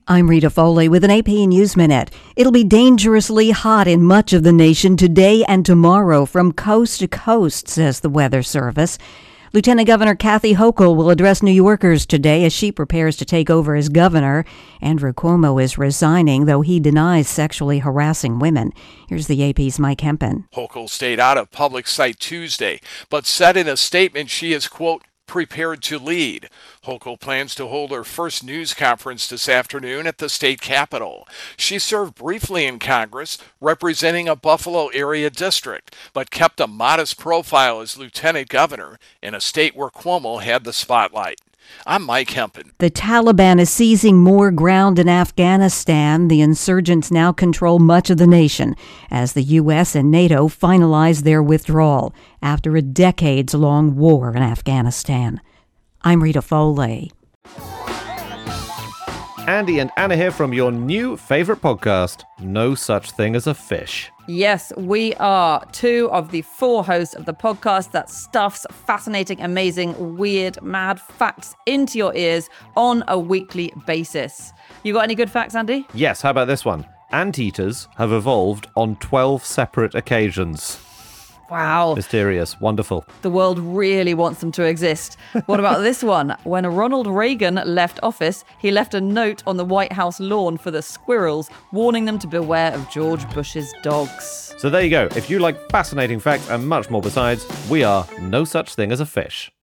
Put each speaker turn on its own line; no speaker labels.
I'm Rita Foley with an AP News Minute. It'll be dangerously hot in much of the nation today and tomorrow from coast to coast, says the Weather Service. Lieutenant Governor Kathy Hochul will address New Yorkers today as she prepares to take over as governor. Andrew Cuomo is resigning, though he denies sexually harassing women. Here's the AP's Mike Hempen.
Hochul stayed out of public sight Tuesday, but said in a statement she is, quote, prepared to lead. Hochul plans to hold her first news conference this afternoon at the state capitol. She served briefly in Congress, representing a Buffalo area district, but kept a modest profile as lieutenant governor in a state where Cuomo had the spotlight. I'm Mike Hempen.
The Taliban is seizing more ground in Afghanistan. The insurgents now control much of the nation as the U.S. and NATO finalize their withdrawal after a decades-long war in Afghanistan. I'm Rita Foley.
Andy and Anna here from your new favorite podcast, No Such Thing as a Fish.
Yes, we are two of the four hosts of the podcast that stuffs fascinating, amazing, weird, mad facts into your ears on a weekly basis. You got any good facts, Andy?
Yes, how about this one? Anteaters have evolved on 12 separate occasions.
Wow.
Mysterious. Wonderful.
The world really wants them to exist. What about this one? When Ronald Reagan left office, he left a note on the White House lawn for the squirrels, warning them to beware of George Bush's dogs.
So there you go. If you like fascinating facts and much more besides, we are No Such Thing as a Fish.